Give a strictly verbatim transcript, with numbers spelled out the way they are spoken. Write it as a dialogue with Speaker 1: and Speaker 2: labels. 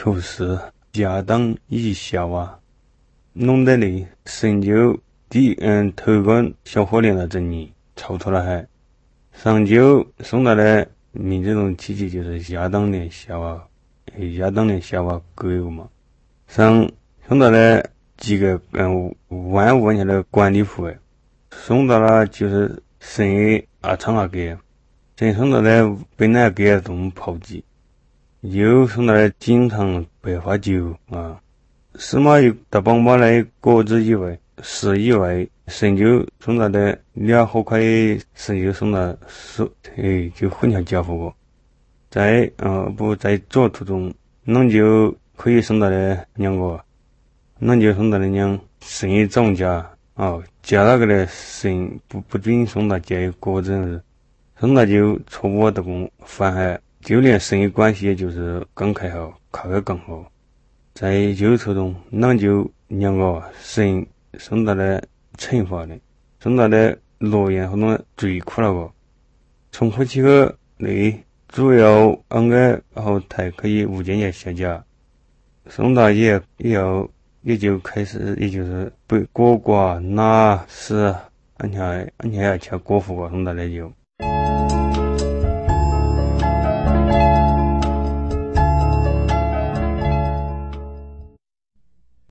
Speaker 1: 头是亚当以夏娃，弄得里神就第嗯头个小火莲的正义超脱了还，上就送到了名这种体系就是亚当连夏娃，亚当连夏娃各有嘛，上送到了几个嗯万物下的管理户，送到了就是神啊唱啊给，神送到了本来给种炮击。又送到了经常白花酒啊，司马有大帮把来果子以外，食以外，神就送到了两好块，神就送到手，哎，就混下家伙个，在呃不在左途中，那就可以送到了两个，那就送到了两神一涨价啊，加那个的神不不准送到家果子，送到就错误的工反害。就连生意关系也就是刚开好，开个刚好，在右侧中，那就两个神送到了惩罚的，送到了诺言和那最苦那个，从后期个内主要按个后台可以无间也下架，送到也也要也就开始也就是被果瓜拿是按下按下要吃果腹个送到了就。